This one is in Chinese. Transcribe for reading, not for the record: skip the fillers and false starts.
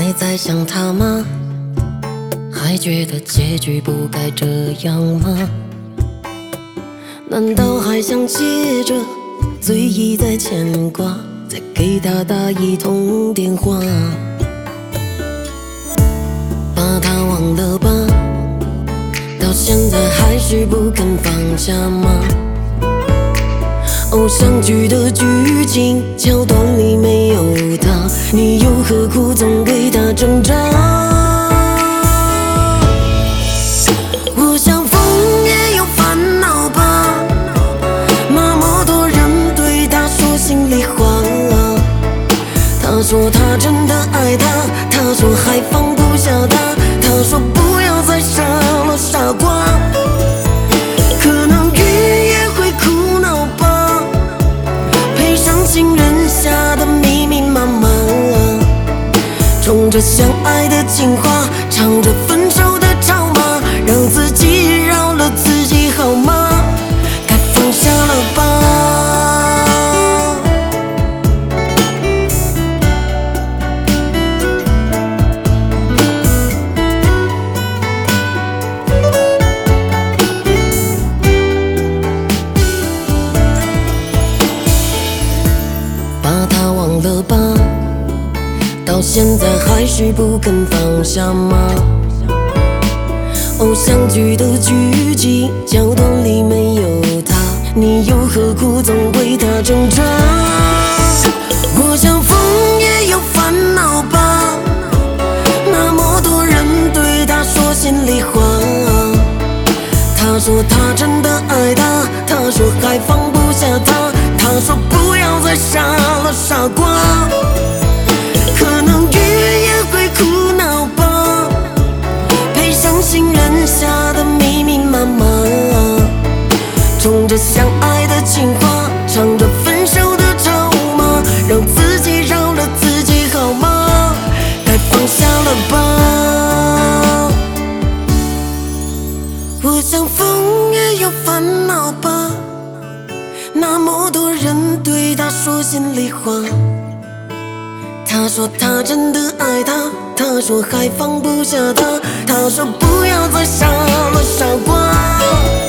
还在想他吗？还觉得结局不该这样吗？难道还想借着醉意在牵挂，再给他打一通电话？把他忘了吧，到现在还是不肯放下吗？偶像剧的剧情桥段里没有他，你又何苦总为他挣扎？我想疯也有烦恼吧，那么多人对他说心里话。他说他真的爱他，他说还放不下他，他说不要再傻了傻瓜。可能雨也会哭闹吧，配上情人下的密密麻麻，冲着相爱的情话，唱着分手的吵骂，让自己饶了自己好吗？该放下了吧。把他忘了吧，到现在还是不肯放下吗？偶像剧的剧情桥段里没有他，你又何苦总为他挣扎？我想疯也有烦恼吧，那么多人对他说心里话。他说他真的爱他，他说还放不下他，他说不要再傻了傻瓜。可能雨也会哭闹吧，配上情人下的密密麻麻，冲着相爱的情话，唱着分手的咒骂，让自己饶了自己好吗？该放下了吧。我想疯也有烦恼吧，那么多人对他说心里话。他说他真的爱他，他说还放不下他，他说不要再傻了傻瓜。